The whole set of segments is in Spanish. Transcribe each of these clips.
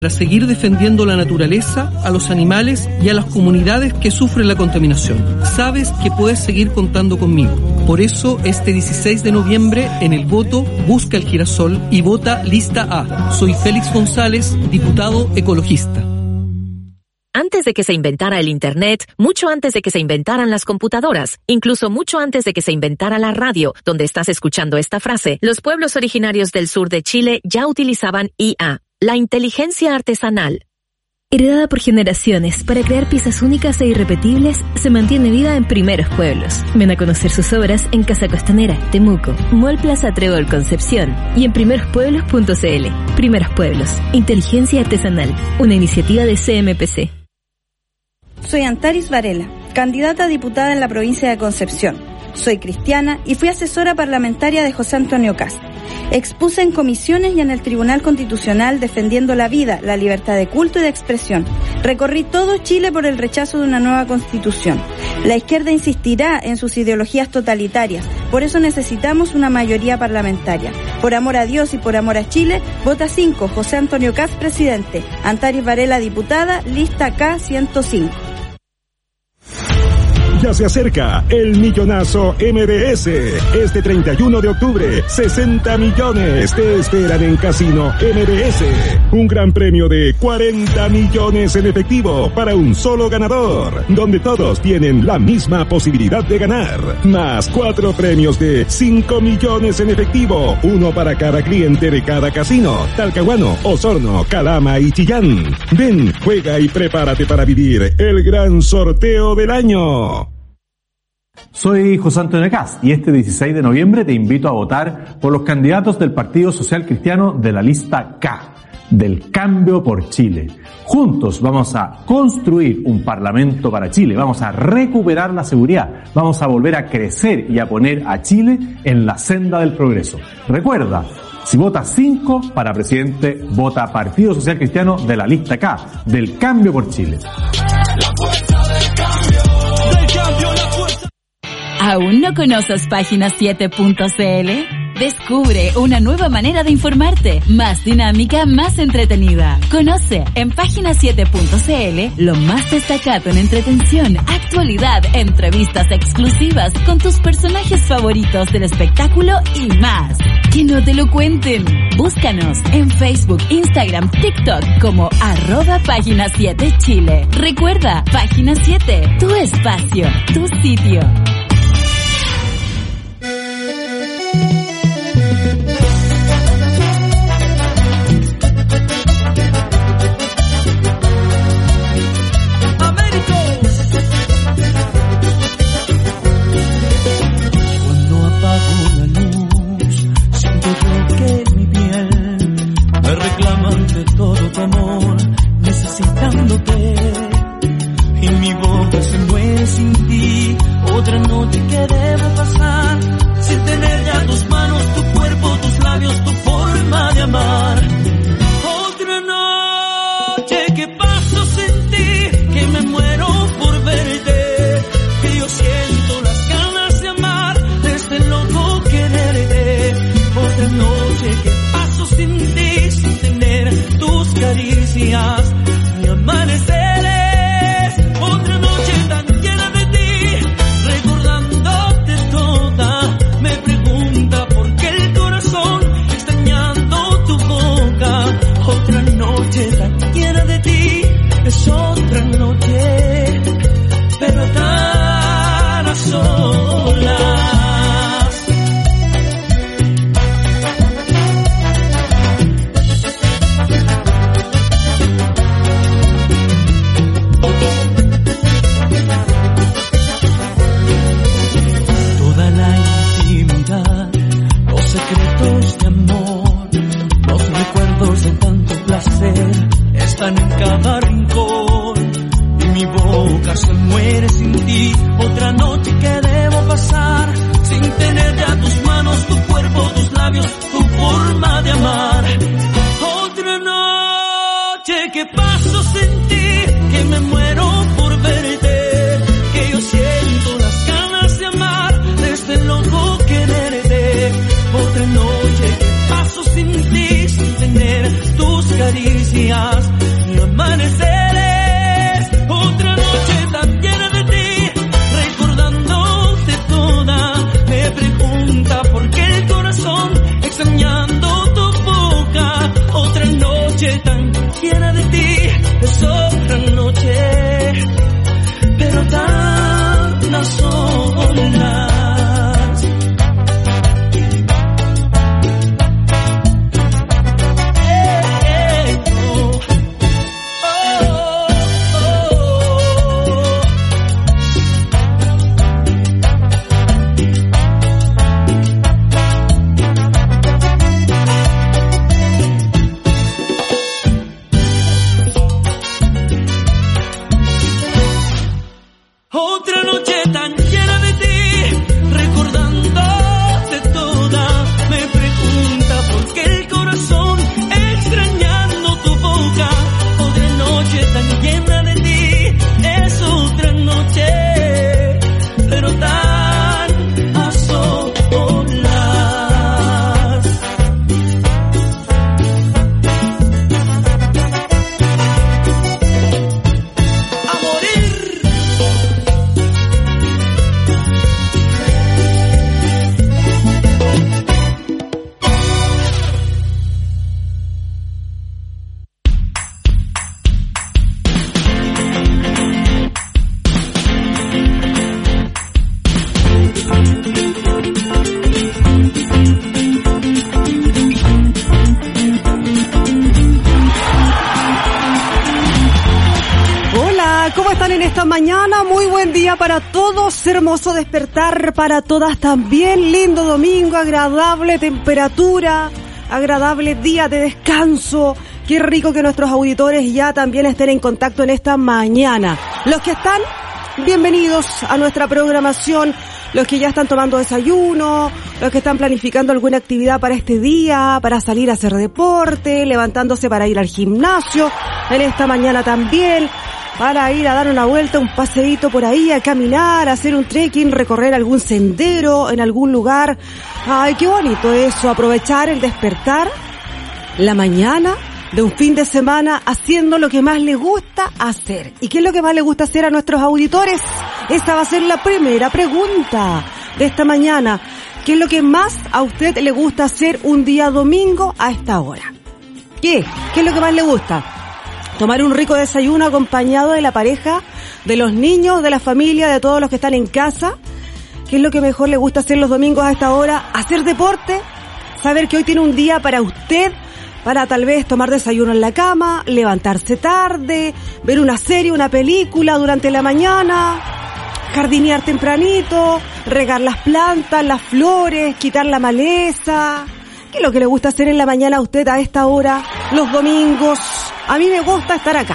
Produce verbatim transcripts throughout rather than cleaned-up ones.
para seguir defendiendo la naturaleza, a los animales y a las comunidades que sufren la contaminación. Sabes que puedes seguir contando conmigo. Por eso, este dieciséis de noviembre, en el voto, busca el girasol y vota lista A. Soy Félix González, diputado ecologista. Antes de que se inventara el Internet, mucho antes de que se inventaran las computadoras, incluso mucho antes de que se inventara la radio, donde estás escuchando esta frase, los pueblos originarios del sur de Chile ya utilizaban I A, la inteligencia artesanal. Heredada por generaciones para crear piezas únicas e irrepetibles, se mantiene viva en Primeros Pueblos. Ven a conocer sus obras en Casa Costanera, Temuco, Mall Plaza Trébol Concepción y en primeros pueblos punto c l. Primeros Pueblos, inteligencia artesanal, una iniciativa de C M P C. Soy Antaris Varela, candidata a diputada en la provincia de Concepción. Soy cristiana y fui asesora parlamentaria de José Antonio Kast. Expuse en comisiones y en el Tribunal Constitucional defendiendo la vida, la libertad de culto y de expresión. Recorrí todo Chile por el rechazo de una nueva constitución. La izquierda insistirá en sus ideologías totalitarias, por eso necesitamos una mayoría parlamentaria. Por amor a Dios y por amor a Chile, vota cinco, José Antonio Kast, presidente. Antaris Varela, diputada, lista K ciento cinco. Ya se acerca el millonazo M B S. Este treinta y uno de octubre, sesenta millones te esperan en Casino M B S. Un gran premio de cuarenta millones en efectivo para un solo ganador, donde todos tienen la misma posibilidad de ganar. Más cuatro premios de cinco millones en efectivo, uno para cada cliente de cada casino: Talcahuano, Osorno, Calama y Chillán. Ven, juega y prepárate para vivir el gran sorteo del año. Soy José Antonio Kast y este dieciséis de noviembre te invito a votar por los candidatos del Partido Social Cristiano de la lista K, del Cambio por Chile. Juntos vamos a construir un Parlamento para Chile, vamos a recuperar la seguridad, vamos a volver a crecer y a poner a Chile en la senda del progreso. Recuerda, si votas cinco para presidente, vota Partido Social Cristiano de la lista K, del Cambio por Chile. La fuerza del cambio, del cambio, la fuerza. ¿Aún no conoces Página siete punto c l? Descubre una nueva manera de informarte, más dinámica, más entretenida. Conoce en Página siete punto c l lo más destacado en entretención, actualidad, entrevistas exclusivas con tus personajes favoritos del espectáculo y más. Que no te lo cuenten. Búscanos en Facebook, Instagram, TikTok como arroba Página siete Chile. Recuerda, Página siete, tu espacio, tu sitio. Necesitándote y mi boca se muere sin ti. Otra noche que debo pasar sin tener ya tus manos, tu cuerpo, tus labios, tu forma de amar. Otra noche que paso sin ti, que me muero por verte, que yo siento las ganas de amar, desde loco quererte. Otra noche que paso sin ti, sin tener tus caricias y amaneceres. Otra noche tan llena de ti, recordándote toda. Me pregunta por qué el corazón extrañando tu boca. Otra noche tan llena de ti, es otra noche, pero tan a solas. Están en cada rincón y mi boca se muere sin ti. Otra noche que debo pasar sin tener ya tus manos, tu cuerpo, tus labios, tu forma de amar. Otra noche que paso sin ti, que me muero por verte, que yo siento las ganas de amar, desde loco quererte. Otra noche que paso sin ti, sin tener tu tus caricias y amaneceres. Otra noche tan llena de ti, recordándote toda. Me pregunta por qué el corazón extrañando tu boca. Otra noche tan llena de ti, es otra noche, pero tan a solas. Mañana, muy buen día para todos, hermoso despertar para todas también, lindo domingo, agradable temperatura, agradable día de descanso. Qué rico que nuestros auditores ya también estén en contacto en esta mañana. Los que están, bienvenidos a nuestra programación. Los que ya están tomando desayuno, los que están planificando alguna actividad para este día, para salir a hacer deporte, levantándose para ir al gimnasio, en esta mañana también, para ir a dar una vuelta, un paseíto por ahí, a caminar, a hacer un trekking, recorrer algún sendero en algún lugar. Ay, qué bonito eso, aprovechar el despertar, la mañana de un fin de semana haciendo lo que más le gusta hacer. ¿Y qué es lo que más le gusta hacer a nuestros auditores? Esta va a ser la primera pregunta de esta mañana. ¿Qué es lo que más a usted le gusta hacer un día domingo a esta hora? ¿Qué? ¿Qué es lo que más le gusta? Tomar un rico desayuno acompañado de la pareja, de los niños, de la familia, de todos los que están en casa. ¿Qué es lo que mejor le gusta hacer los domingos a esta hora? Hacer deporte, saber que hoy tiene un día para usted, para tal vez tomar desayuno en la cama, levantarse tarde, ver una serie, una película durante la mañana, jardinear tempranito, regar las plantas, las flores, quitar la maleza. ¿Qué es lo que le gusta hacer en la mañana a usted a esta hora, los domingos? A mí me gusta estar acá.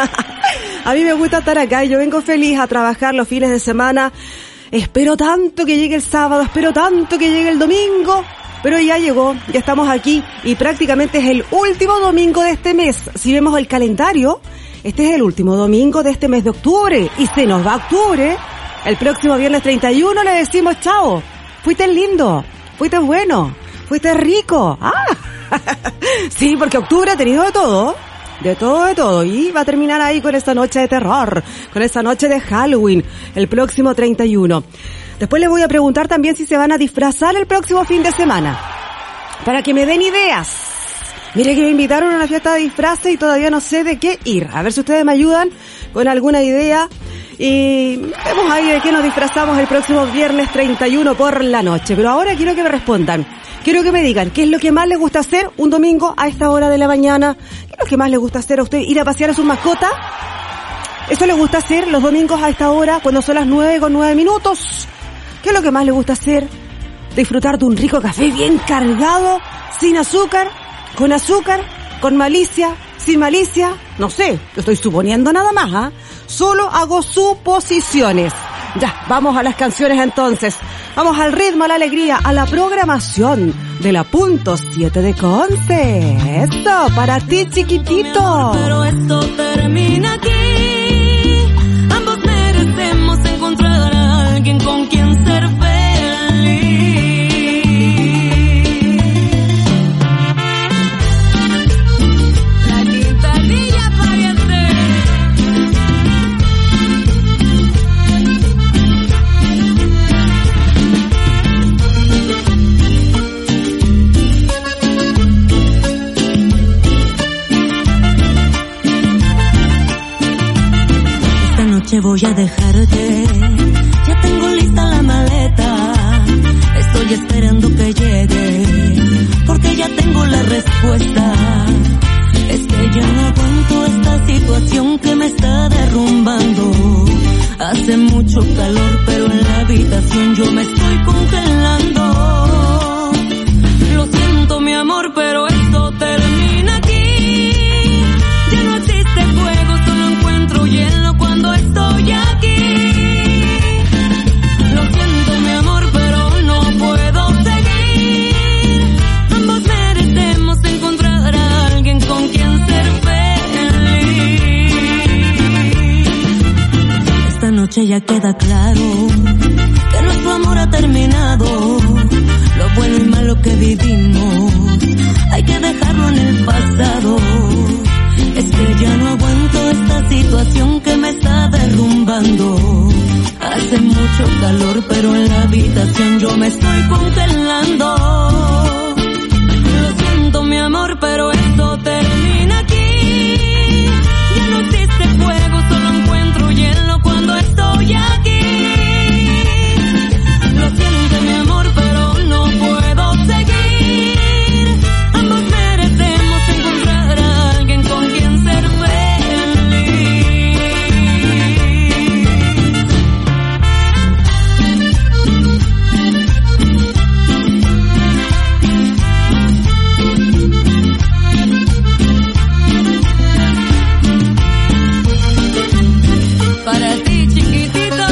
A mí me gusta estar acá y yo vengo feliz a trabajar los fines de semana. Espero tanto que llegue el sábado, espero tanto que llegue el domingo, pero ya llegó, ya estamos aquí y prácticamente es el último domingo de este mes. Si vemos el calendario, este es el último domingo de este mes de octubre y se nos va octubre. El próximo viernes treinta y uno le decimos chao. Fuiste lindo, fuiste bueno, fuiste rico. Ah, sí, porque octubre ha tenido de todo. De todo, de todo. Y va a terminar ahí con esta noche de terror, con esta noche de Halloween, el próximo treinta y uno. Después les voy a preguntar también si se van a disfrazar el próximo fin de semana, para que me den ideas. Mire que me invitaron a una fiesta de disfraces y todavía no sé de qué ir. A ver si ustedes me ayudan con alguna idea. Y vemos ahí de qué nos disfrazamos el próximo viernes treinta y uno por la noche. Pero ahora quiero que me respondan. Quiero que me digan qué es lo que más les gusta hacer un domingo a esta hora de la mañana. ¿Qué es lo que más les gusta hacer a usted? ¿Ir a pasear a sus mascotas? ¿Eso les gusta hacer los domingos a esta hora cuando son las nueve con nueve minutos? ¿Qué es lo que más les gusta hacer? Disfrutar de un rico café bien cargado, sin azúcar, con azúcar, con malicia, sin malicia. No sé, lo estoy suponiendo nada más, ¿ah? ¿eh? Solo hago suposiciones. Ya, vamos a las canciones entonces. Vamos al ritmo, a la alegría, a la programación de la punto siete de Conce. Esto, para ti, chiquitito. Pero esto termina aquí. Ambos merecemos encontrar a alguien con quien ser feliz. que voy a dejarte. Ya tengo lista la maleta, estoy esperando que llegue, porque ya tengo la respuesta. Es que ya no aguanto esta situación que me está derrumbando. Hace mucho calor, pero en la habitación yo me estoy congelando. Lo siento, mi amor, pero esto termina aquí. Ya no existe fuego, solo encuentro hielo cuando estoy aquí. Lo siento, mi amor, pero no puedo seguir. Ambos merecemos encontrar a alguien con quien ser feliz. Esta noche ya queda claro que nuestro amor ha terminado. Lo bueno y malo que vivimos hay que dejarlo en el pasado. Es que ya no aguanto esta situación que me está derrumbando. Hace mucho calor, pero en la habitación yo me estoy congelando. Lo siento, mi amor, pero esto termina aquí. Ya no existe fuego, solo encuentro hielo cuando estoy aquí. Lo siento, mi amor, pero no puedo seguir. Ambos merecemos encontrar a alguien con quien ser para ti, chiquitito.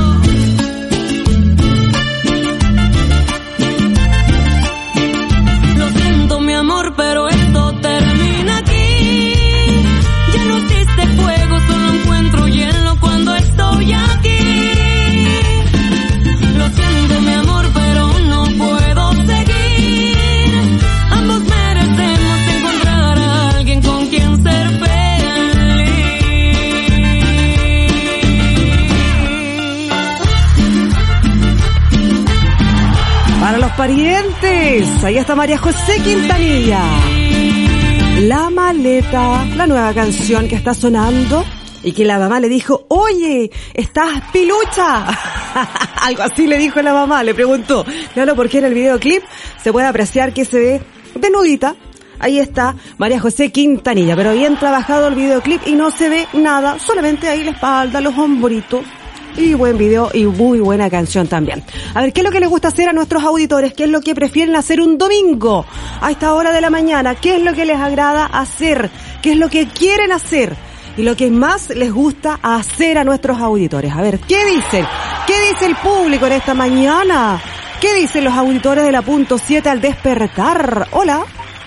Lo siento, mi amor, pero esto termina aquí. Ya no existe fuego, solo encuentro hielo cuando estoy aquí. Lo siento, mi amor, pero no puedo seguir. Ambos merecemos encontrar a alguien con quien ser feliz. Para los parientes, ahí está María José Quintanilla. La maleta, la nueva canción que está sonando y que la mamá le dijo, oye, estás pilucha. Algo así le dijo la mamá, le preguntó. Claro, porque en el videoclip se puede apreciar que se ve desnudita. Ahí está María José Quintanilla, pero bien trabajado el videoclip y no se ve nada, solamente ahí la espalda, los hombritos. Y buen video y muy buena canción también. A ver, ¿qué es lo que les gusta hacer a nuestros auditores? ¿Qué es lo que prefieren hacer un domingo a esta hora de la mañana? ¿Qué es lo que les agrada hacer? ¿Qué es lo que quieren hacer? Y lo que más les gusta hacer a nuestros auditores. A ver, ¿qué dicen? ¿Qué dice el público en esta mañana? ¿Qué dicen los auditores de la punto siete al despertar? Hola.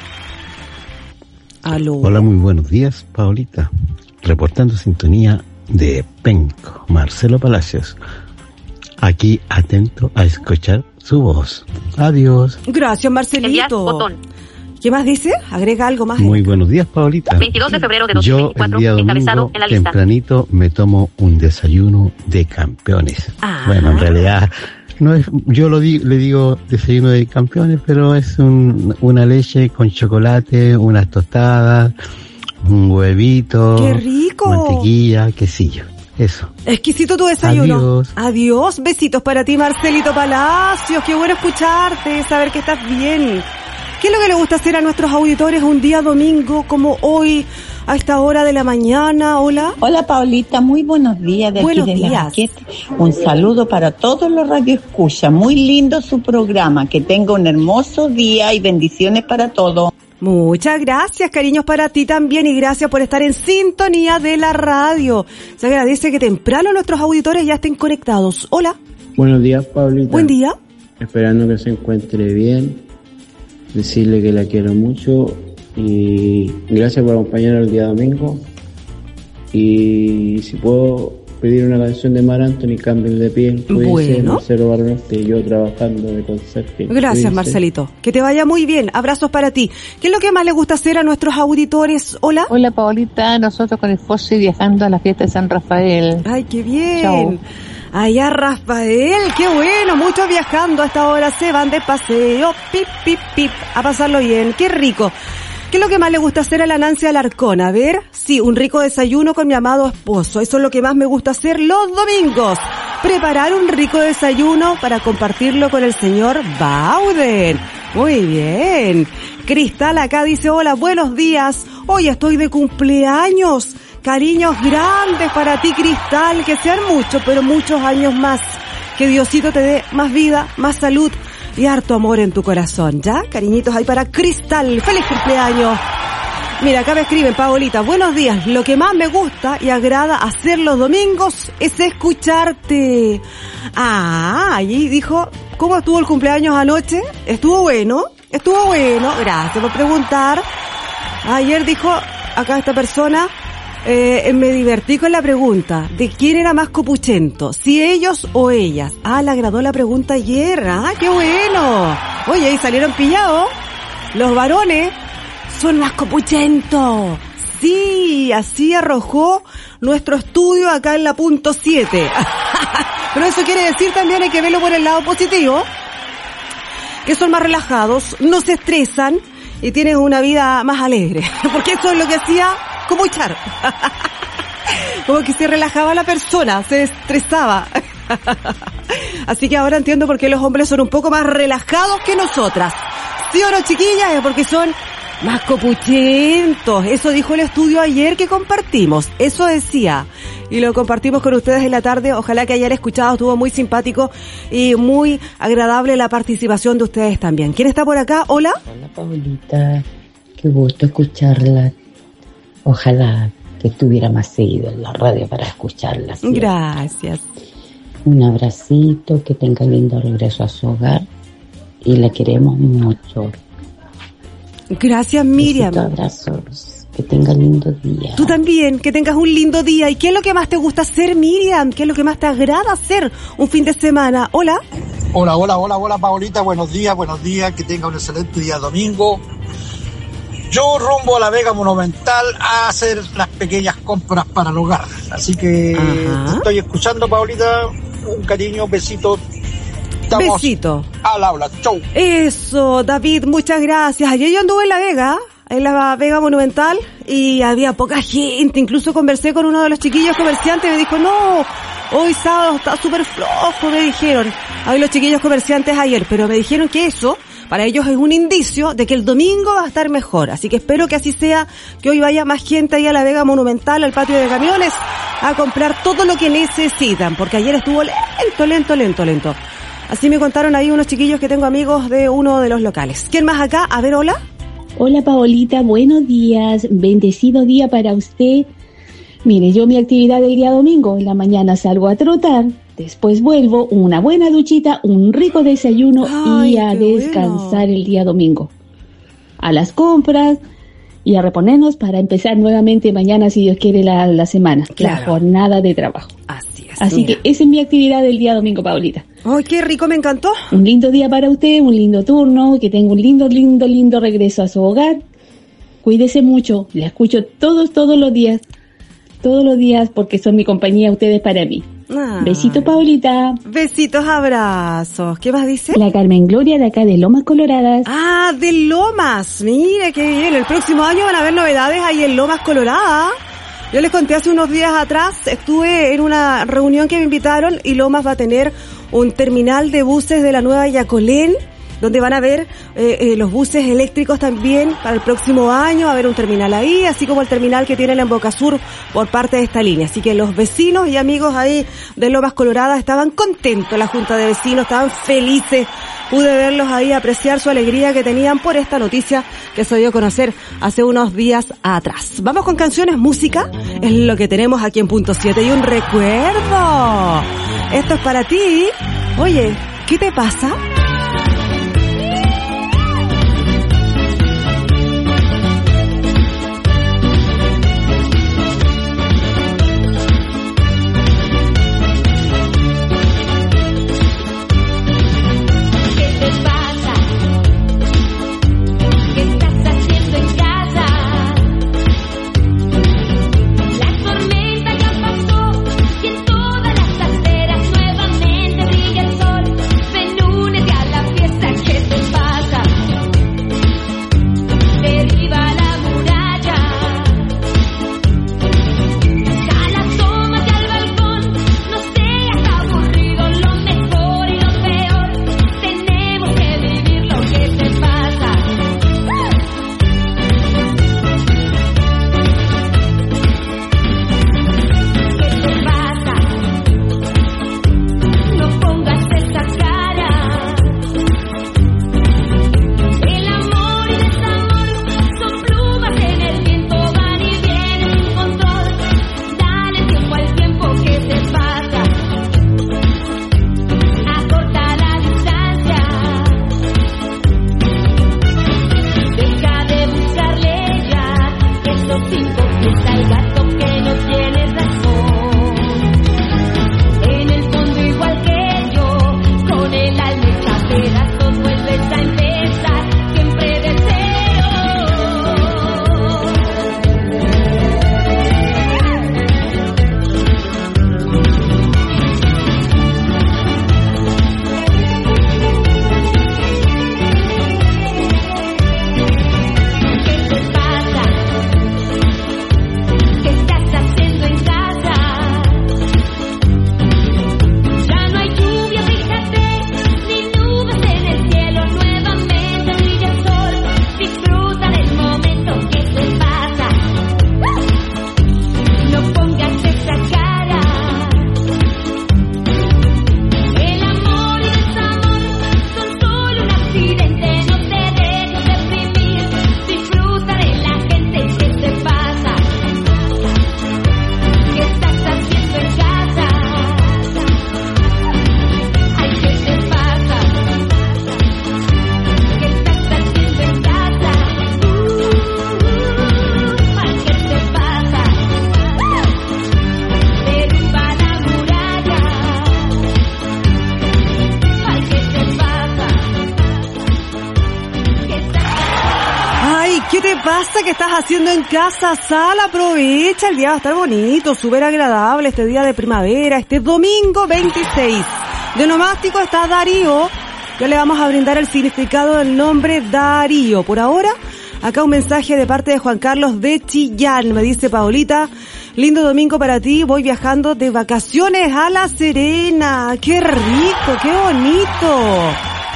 Aló. Hola, muy buenos días, Paolita. Reportando sintonía de Penco, Marcelo Palacios. Aquí atento a escuchar su voz. Adiós. Gracias, Marcelito. ¿Qué más dice? Agrega algo más. Muy buenos días, Paolita. veintidós de febrero de dos mil veinticuatro, Yo el día domingo, encabezado en la lista. tempranito, me tomo un desayuno de campeones. Ah. Bueno, en realidad, no es, yo lo di, le digo desayuno de campeones, pero es un, una leche con chocolate, unas tostadas, un huevito. ¡Qué rico! Mantequilla, quesillo. Eso. Exquisito tu desayuno. Adiós. Adiós. Besitos para ti, Marcelito Palacios. Qué bueno escucharte, saber que estás bien. ¿Qué es lo que le gusta hacer a nuestros auditores un día domingo como hoy, a esta hora de la mañana? Hola. Hola, Paulita. Muy buenos días de buenos aquí de días. La Raquete. Un saludo para todos los radioescuchas. Muy lindo su programa. Que tenga un hermoso día y bendiciones para todos. Muchas gracias, cariños para ti también y gracias por estar en sintonía de la radio. Se agradece que temprano nuestros auditores ya estén conectados. Hola. Buenos días, Paulita. Buen día. Esperando que se encuentre bien. Decirle que la quiero mucho y gracias por acompañarnos el día domingo. Y si puedo pedir una canción de Mar Anthony, Cambio de piel, bueno. Marcelo Barrote, yo trabajando de conserje. Gracias, Cuídense. Marcelito. Que te vaya muy bien. Abrazos para ti. ¿Qué es lo que más le gusta hacer a nuestros auditores? Hola. Hola, Paolita. Nosotros con el Fossi viajando a la fiesta de San Rafael. Ay, qué bien. Chao. Allá, Rafael, qué bueno, muchos viajando a esta hora, se van de paseo, pip, pip, pip, a pasarlo bien, qué rico. ¿Qué es lo que más le gusta hacer a la Nancy Alarcón? A ver, sí, un rico desayuno con mi amado esposo. Eso es lo que más me gusta hacer los domingos. Preparar un rico desayuno para compartirlo con el señor Bauden. Muy bien. Cristal acá dice, hola, buenos días. Hoy estoy de cumpleaños. Cariños grandes para ti, Cristal. Que sean muchos, pero muchos años más. Que Diosito te dé más vida, más salud y harto amor en tu corazón, ¿ya? Cariñitos ahí para Cristal. ¡Feliz cumpleaños! Mira, acá me escriben, Paolita, buenos días. Lo que más me gusta y agrada hacer los domingos es escucharte. Ah, allí dijo, ¿cómo estuvo el cumpleaños anoche? ¿Estuvo bueno? Estuvo bueno, gracias por preguntar. Ayer dijo, acá esta persona, eh, me divertí con la pregunta de quién era más copuchento, si ellos o ellas. Ah, le agradó la pregunta ayer. Ah, qué bueno. Oye, ahí salieron pillados. Los varones son más copuchentos. Sí, así arrojó nuestro estudio acá en la punto siete. Pero eso quiere decir también, hay que verlo por el lado positivo, que son más relajados, no se estresan y tienen una vida más alegre. Porque eso es lo que hacía copuchar. Como que se relajaba la persona, se estresaba. Así que ahora entiendo por qué los hombres son un poco más relajados que nosotras. ¿Sí o no, chiquillas? Es porque son más copuchentos. Eso dijo el estudio ayer que compartimos. Eso decía. Y lo compartimos con ustedes en la tarde. Ojalá que hayan escuchado. Estuvo muy simpático y muy agradable la participación de ustedes también. ¿Quién está por acá? Hola. Hola, Paulita. Qué gusto escucharla. Ojalá que estuviera más seguido en la radio para escucharla. ¿Sí? Gracias. Un abracito, que tenga lindo regreso a su hogar. Y la queremos mucho. Gracias, Miriam. Besitos, abrazos. Que tenga lindo día. Tú también, que tengas un lindo día. ¿Y qué es lo que más te gusta hacer, Miriam? ¿Qué es lo que más te agrada hacer un fin de semana? Hola. Hola, hola, hola, hola, Paolita. Buenos días, buenos días. Que tenga un excelente día domingo. Yo rumbo a la Vega Monumental a hacer las pequeñas compras para el hogar. Así que Ajá. te estoy escuchando, Paolita. Un cariño, besito. Estamos Besito. Al habla, chau. Eso, David, muchas gracias. Ayer yo anduve en la Vega, en la Vega Monumental, y había poca gente. Incluso conversé con uno de los chiquillos comerciantes y me dijo, no, hoy sábado está súper flojo, me dijeron. Hoy los chiquillos comerciantes ayer, pero me dijeron que eso para ellos es un indicio de que el domingo va a estar mejor. Así que espero que así sea, que hoy vaya más gente ahí a la Vega Monumental, al patio de camiones, a comprar todo lo que necesitan, porque ayer estuvo lento, lento, lento, lento. Así me contaron ahí unos chiquillos que tengo amigos de uno de los locales. ¿Quién más acá? A ver, hola. Hola, Paolita, buenos días. Bendecido día para usted. Mire, yo mi actividad del día domingo, en la mañana salgo a trotar, después vuelvo, una buena duchita, un rico desayuno Ay, y a descansar bueno. el día domingo. A las compras y a reponernos para empezar nuevamente mañana, si Dios quiere, la, la semana, claro. la jornada de trabajo. Así es. Así mira. que esa es mi actividad del día domingo, Paulita. ¡Ay, qué rico! Me encantó. Un lindo día para usted, un lindo turno, que tenga un lindo, lindo, lindo regreso a su hogar. Cuídese mucho, la escucho todos, todos los días. Todos los días, porque son mi compañía, ustedes para mí. Ay. Besito, Paulita. Besitos, abrazos. ¿Qué más dice? La Carmen Gloria de acá de Lomas Coloradas. Ah, de Lomas. Mira qué bien. El próximo año van a haber novedades ahí en Lomas Coloradas. Yo les conté hace unos días atrás, estuve en una reunión que me invitaron y Lomas va a tener un terminal de buses de la nueva Yacolén, donde van a ver eh, eh, los buses eléctricos también para el próximo año. Va a haber un terminal ahí, así como el terminal que tienen en Boca Sur por parte de esta línea. Así que los vecinos y amigos ahí de Lomas Coloradas estaban contentos, la Junta de Vecinos, estaban felices. Pude verlos ahí, apreciar su alegría que tenían por esta noticia que se dio a conocer hace unos días atrás. Vamos con canciones, música, es lo que tenemos aquí en Punto siete. Y un recuerdo, esto es para ti. Oye, ¿qué te pasa? Nuevamente brilla el sol, ven lunes sé qué estás haciendo en casa, sal, aprovecha, el día va a estar bonito, súper agradable este día de primavera, este domingo veintiséis. De onomástico está Darío, ya le vamos a brindar el significado del nombre Darío. Por ahora, acá un mensaje de parte de Juan Carlos de Chillán, me dice Paolita, lindo domingo para ti, voy viajando de vacaciones a La Serena, qué rico, qué bonito.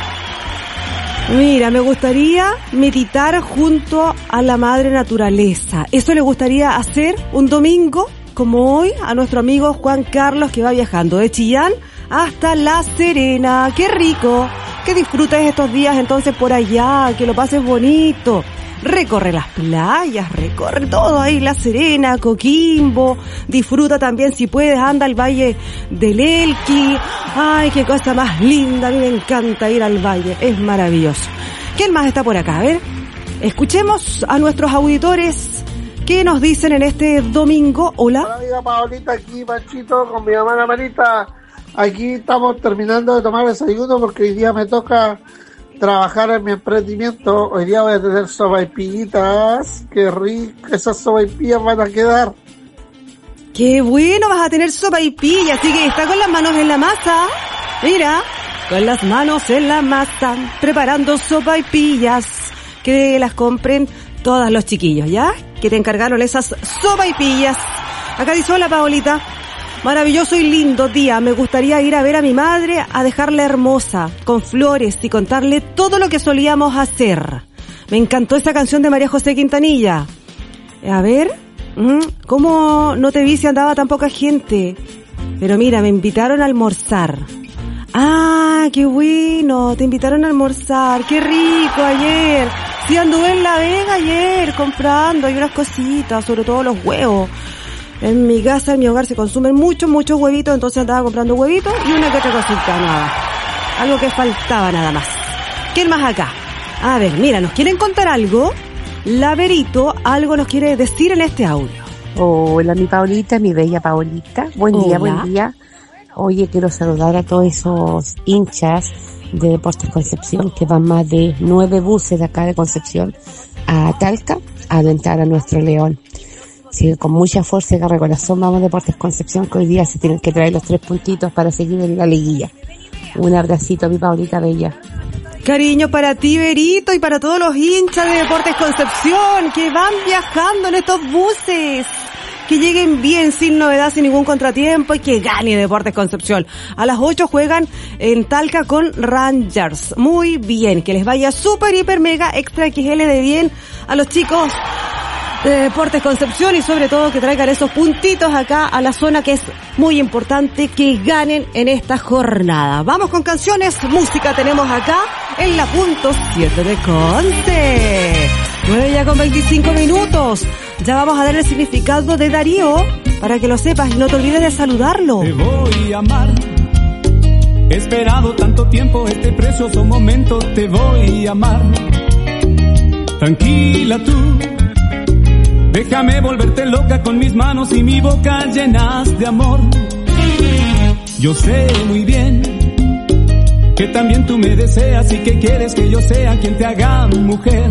Mira, me gustaría meditar junto a la madre naturaleza. ¿Eso le gustaría hacer un domingo como hoy a nuestro amigo Juan Carlos, que va viajando de Chillán hasta La Serena? ¡Qué rico! Que disfrutes estos días entonces por allá, que lo pases bonito. Recorre las playas, recorre todo ahí, La Serena, Coquimbo, disfruta también si puedes, anda al Valle del Elqui. Ay, qué cosa más linda, a mí me encanta ir al valle, es maravilloso. ¿Quién más está por acá? A ver, escuchemos a nuestros auditores, ¿qué nos dicen en este domingo? Hola. Hola amiga Paolita, aquí Panchito con mi mamá la Marita. Aquí estamos terminando de tomar desayuno porque hoy día me toca trabajar en mi emprendimiento. Hoy día voy a tener sopaipillitas. Qué rico, esas sopaipillas van a quedar. Qué bueno, vas a tener sopaipillas, así que está con las manos en la masa. Mira, con las manos en la masa, preparando sopaipillas. Que las compren todos los chiquillos, ¿ya? Que te encargaron esas sopaipillas. Acá dice, hola Paolita. Maravilloso y lindo día. Me gustaría ir a ver a mi madre, a dejarla hermosa, con flores y contarle todo lo que solíamos hacer. Me encantó esa canción de María José Quintanilla. A ver, ¿cómo no te vi si andaba tan poca gente? Pero mira, me invitaron a almorzar. Ah, qué bueno, te invitaron a almorzar. Qué rico ayer. Sí, anduve en La Vega ayer comprando, hay unas cositas, sobre todo los huevos. En mi casa, en mi hogar, se consumen muchos, muchos huevitos, entonces andaba comprando huevitos y una que otra cosita nueva. Algo que faltaba nada más. ¿Quién más acá? A ver, mira, ¿nos quieren contar algo? Laverito algo nos quiere decir en este audio. Hola, mi Paolita, mi bella Paolita. Buen día, Hola. buen día. Oye, quiero saludar a todos esos hinchas de Deportes Concepción, que van más de nueve buses de acá de Concepción a Talca a alentar a nuestro León. Así que con mucha fuerza y garra corazón vamos a Deportes Concepción, que hoy día se tienen que traer los tres puntitos para seguir en la liguilla. Un abracito, mi Paolita bella. Cariño para ti, Berito, y para todos los hinchas de Deportes Concepción que van viajando en estos buses. Que lleguen bien, sin novedad, sin ningún contratiempo, y que gane Deportes Concepción. A las ocho juegan en Talca con Rangers. Muy bien, que les vaya súper, hiper, mega, extra X L de bien a los chicos de Deportes Concepción, y sobre todo que traigan esos puntitos acá a la zona, que es muy importante que ganen en esta jornada. Vamos con canciones, música tenemos acá en la punto siete de Conce. nueve ya con veinticinco minutos. Ya vamos a dar el significado de Darío para que lo sepas y no te olvides de saludarlo. Te voy a amar. He esperado tanto tiempo este precioso momento. Te voy a amar. Tranquila tú. Déjame volverte loca con mis manos y mi boca llenas de amor. Yo sé muy bien que también tú me deseas y que quieres que yo sea quien te haga mujer.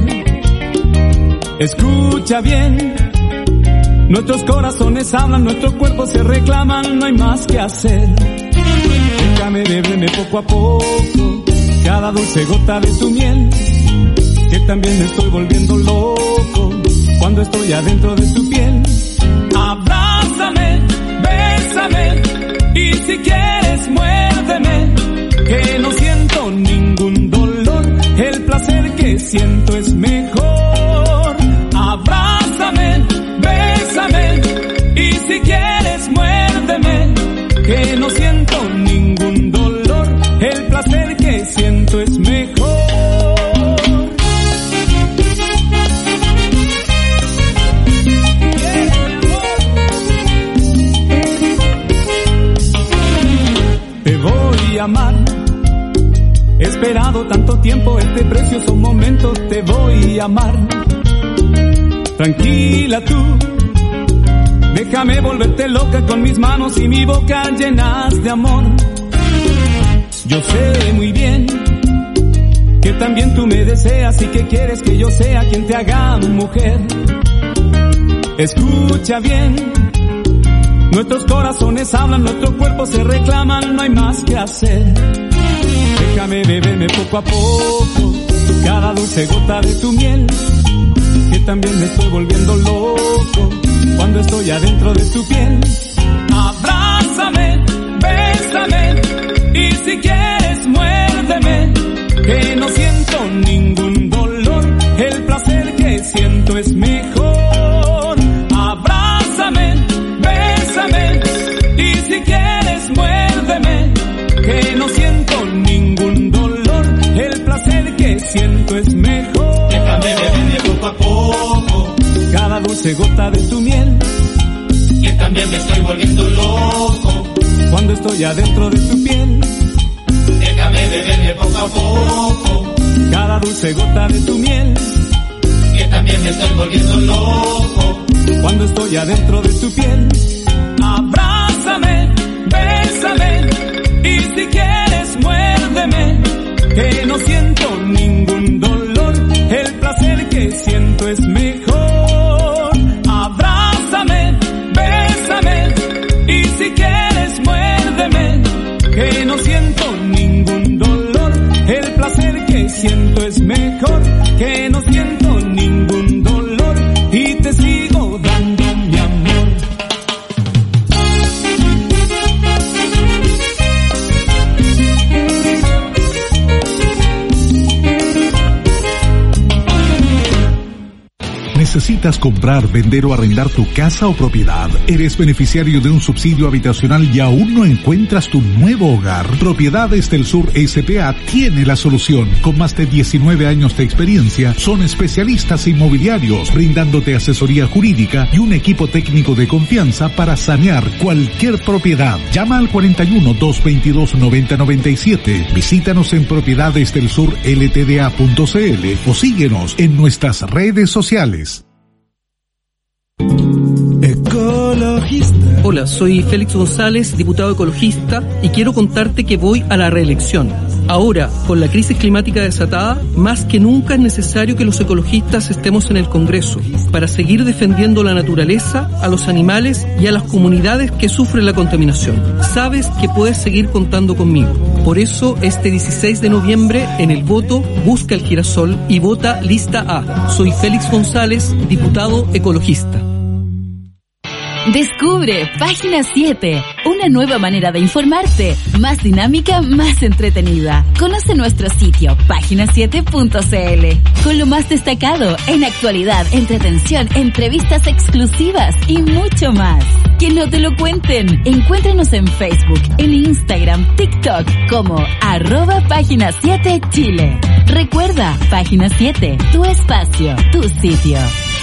Escucha bien, nuestros corazones hablan, nuestros cuerpos se reclaman, no hay más que hacer. Déjame beberme poco a poco cada dulce gota de tu miel, que también me estoy volviendo loco cuando estoy adentro de tu piel. Abrázame, bésame, y si quieres muérdeme, que no siento ningún dolor, el placer que siento es mejor. Abrázame, bésame, y si quieres muérdeme, que no siento ningún dolor, el placer que siento es mejor. Te voy a amar. He esperado tanto tiempo este precioso momento. Te voy a amar. Tranquila tú. Déjame volverte loca con mis manos y mi boca llenas de amor. Yo sé muy bien que también tú me deseas y que quieres que yo sea quien te haga mujer. Escucha bien, nuestros corazones hablan, nuestros cuerpos se reclaman, no hay más que hacer. Déjame beberme poco a poco cada dulce gota de tu miel, que también me estoy volviendo loco cuando estoy adentro de tu piel. Abrázame, bésame y si quieres muérdeme, que no siento ningún dolor, el placer que siento es mejor. Abrázame, bésame y si quieres muérdeme, que no siento ningún dolor, el placer que siento es mejor. Déjame beber poco a poco cada dulce gota de tu miel, que también me estoy volviendo loco cuando estoy adentro de tu piel. Déjame beber poco a poco cada dulce gota de tu miel, que también me estoy volviendo loco cuando estoy adentro de tu piel. Abrázame, bésame y si quieres muérdeme, que no siento ningún dolor, el placer que siento es mejor. Abrázame, bésame y si quieres muérdeme, que no siento ningún dolor, el placer que siento es mejor, que no siento ningún dolor y te sigo dando mi amor. ¿Necesitas comprar, vender o arrendar tu casa o propiedad? ¿Eres beneficiario de un subsidio habitacional y aún no encuentras tu nuevo hogar? Propiedades del Sur S P A tiene la solución. Con más de diecinueve años de experiencia, son especialistas inmobiliarios, brindándote asesoría jurídica y un equipo técnico de confianza para sanear cualquier propiedad. Llama al cuarenta y uno, doscientos veintidós, noventa noventa y siete. Visítanos en propiedades del sur L T D A punto C L o síguenos en nuestras redes sociales. Ecologista. Hola, soy Félix González, diputado ecologista, y quiero contarte que voy a la reelección. Ahora, con la crisis climática desatada, más que nunca es necesario que los ecologistas estemos en el Congreso para seguir defendiendo la naturaleza, a los animales y a las comunidades que sufren la contaminación. Sabes que puedes seguir contando conmigo. Por eso, este dieciséis de noviembre, en el voto, busca el girasol y vota lista A. Soy Félix González, diputado ecologista. Descubre Página siete, una nueva manera de informarte, más dinámica, más entretenida. Conoce nuestro sitio, página siete punto c l, con lo más destacado en actualidad, entretención, entrevistas exclusivas y mucho más. Que no te lo cuenten. Encuéntranos en Facebook, en Instagram, TikTok como arroba Página siete Chile. Recuerda, Página siete, tu espacio, tu sitio.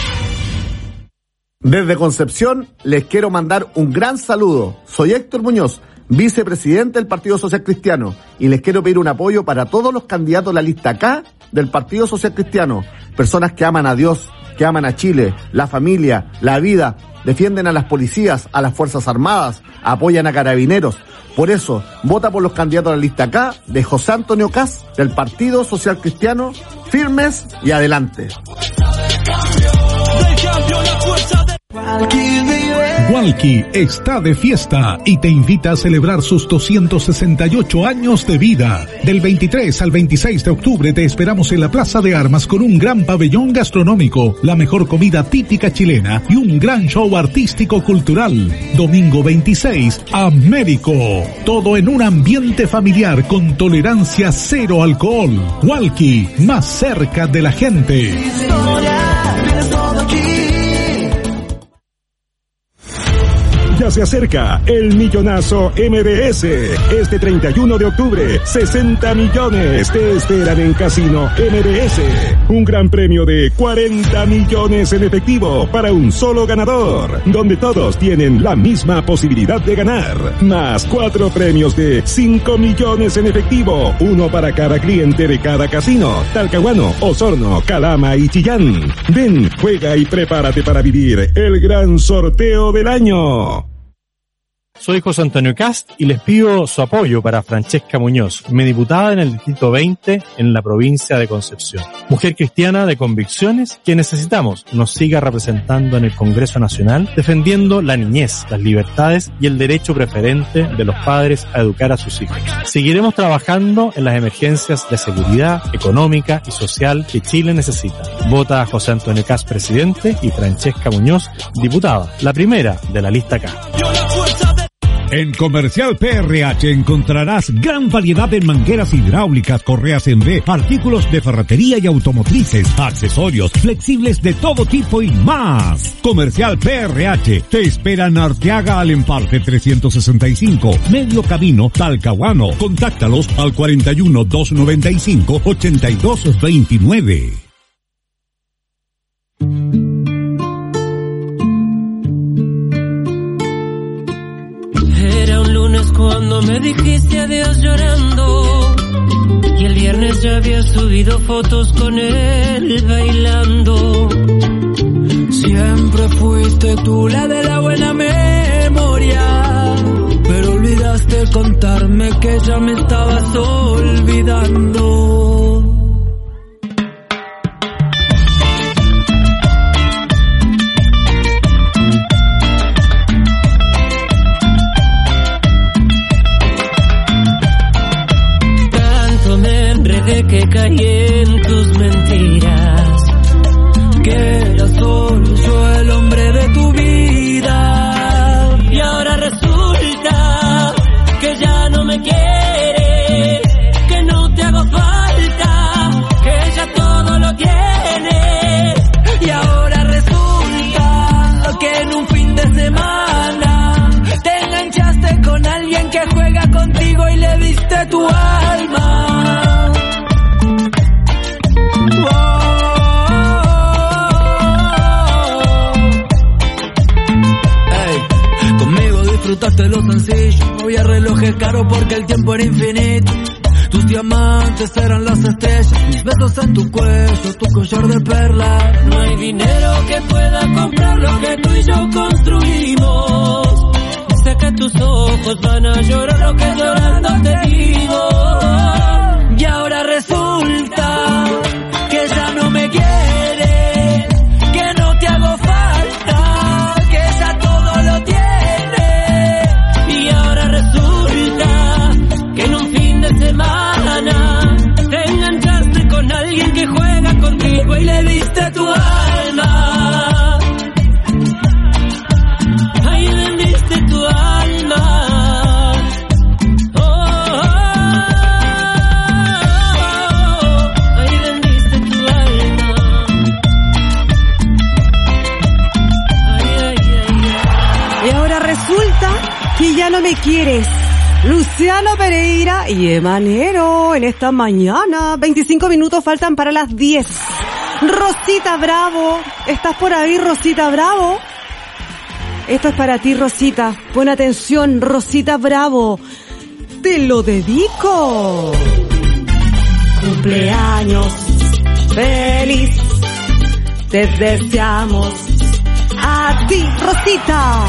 Desde Concepción les quiero mandar un gran saludo. Soy Héctor Muñoz, vicepresidente del Partido Social Cristiano, y les quiero pedir un apoyo para todos los candidatos de la lista K del Partido Social Cristiano. Personas que aman a Dios, que aman a Chile, la familia, la vida, defienden a las policías, a las Fuerzas Armadas, apoyan a carabineros. Por eso, vota por los candidatos de la lista K de José Antonio Kast del Partido Social Cristiano, firmes y adelante. Walkie está de fiesta y te invita a celebrar sus doscientos sesenta y ocho años de vida. Del veintitrés al veintiséis de octubre te esperamos en la Plaza de Armas con un gran pabellón gastronómico, la mejor comida típica chilena y un gran show artístico cultural. Domingo veintiséis, Américo. Todo en un ambiente familiar con tolerancia cero alcohol. Walkie, más cerca de la gente. Ya se acerca el millonazo M B S. Este treinta y uno de octubre, sesenta millones te esperan en Casino M B S. Un gran premio de cuarenta millones en efectivo para un solo ganador, donde todos tienen la misma posibilidad de ganar. Más cuatro premios de cinco millones en efectivo, uno para cada cliente de cada casino: Talcahuano, Osorno, Calama y Chillán. Ven, juega y prepárate para vivir el gran sorteo del año. soy José Antonio Cast y les pido su apoyo para Francesca Muñoz, mi diputada en el Distrito veinte en la provincia de Concepción. Mujer cristiana de convicciones que necesitamos nos siga representando en el Congreso Nacional, defendiendo la niñez, las libertades y el derecho preferente de los padres a educar a sus hijos. Seguiremos trabajando en las emergencias de seguridad, económica y social que Chile necesita. Vota a José Antonio Cast, presidente, y Francesca Muñoz, diputada, la primera de la lista K. En Comercial P R H encontrarás gran variedad de mangueras hidráulicas, correas en V, artículos de ferretería y automotrices, accesorios, flexibles de todo tipo y más. Comercial P R H te espera en Arteaga al Empalme trescientos sesenta y cinco, Medio Camino, Talcahuano. Contáctalos al cuarenta y uno, doscientos noventa y cinco, ochenta y dos veintinueve. Cuando me dijiste adiós llorando y el viernes ya había subido fotos con él bailando. Siempre fuiste tú la de la buena memoria, pero olvidaste contarme que ya me estabas olvidando. Que caí en tus mentiras, que era solo yo el hombre de tu vida, y ahora resulta que ya no me quieres, que no te hago falta, que ya todo lo tienes, y ahora resulta que en un fin de semana te enganchaste con alguien que juega contigo y le diste tu alma. Disfrutaste lo sencillo, no había relojes caros porque el tiempo era infinito. Tus diamantes eran las estrellas, mis besos en tu cuello, tu collar de perlas. No hay dinero que pueda comprar lo que tú y yo construimos. Sé que tus ojos van a llorar lo que llorando te digo. Y ahora resulta que ya no me quieres, que no te hago falta, que ya todo lo tienes. Y ahora resulta que en un fin de semana te enganchaste con alguien que juega contigo y le diste tu alma. Ahí vendiste tu alma. Oh, oh, oh. Ahí vendiste tu alma. Ay, ay, ay, ay. Y ahora resulta que ya no me quieres. Luciano Pereira y Emanero en esta mañana. veinticinco minutos faltan para las diez. Rosita Bravo, ¿estás por ahí, Rosita Bravo? Esto es para ti, Rosita. Pon atención, Rosita Bravo. Te lo dedico. Cumpleaños feliz. Te deseamos a ti, Rosita.